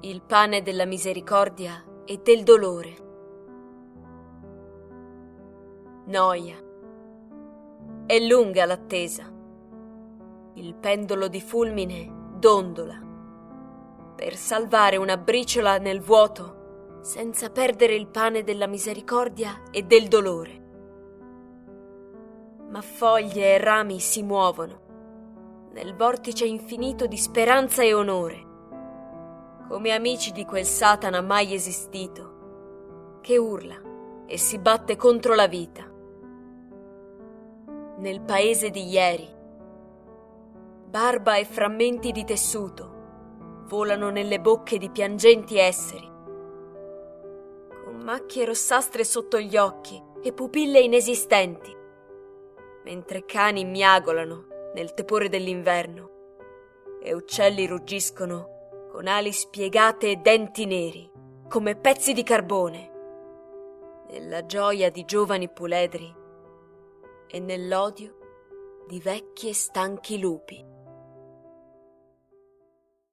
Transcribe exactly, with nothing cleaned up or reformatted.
il pane della misericordia e del dolore. Noia. È lunga l'attesa. Il pendolo di fulmine dondola per salvare una briciola nel vuoto senza perdere il pane della misericordia e del dolore. Ma foglie e rami si muovono nel vortice infinito di speranza e onore, come amici di quel Satana mai esistito, che urla e si batte contro la vita. Nel paese di ieri, barba e frammenti di tessuto volano nelle bocche di piangenti esseri, con macchie rossastre sotto gli occhi e pupille inesistenti, mentre cani miagolano nel tepore dell'inverno e uccelli ruggiscono con ali spiegate e denti neri come pezzi di carbone, nella gioia di giovani puledri e nell'odio di vecchi e stanchi lupi.